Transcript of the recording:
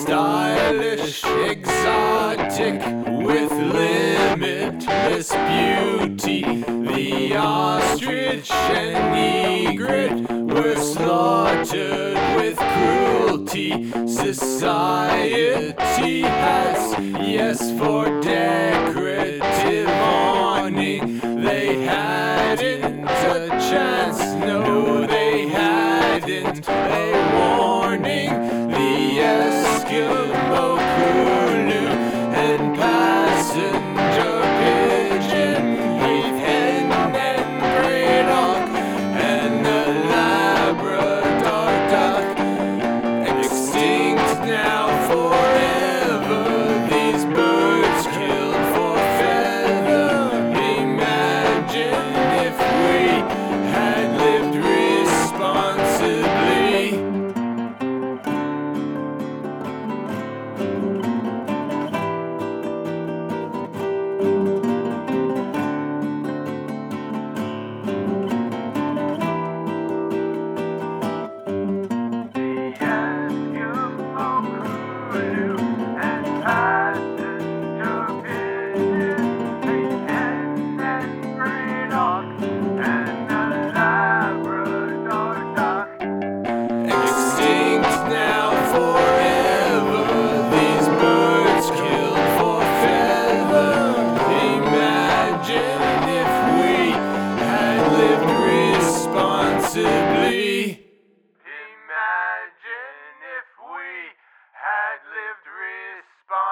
stylish, exotic, with limitless beauty. The ostrich and egret were slaughtered with cruelty. Society has, yes, for decorative awning. They hadn't a chance, no, they hadn't a warning. The Eskimo Kulu and passenger pigeon, heath hen and great auk, and the Labrador duck, extinct now forever. These birds killed for feather. Imagine if we had lived responsibly. Extinct now forever. These birds killed for feather. Imagine if we had lived responsibly. Imagine if we had lived responsibly.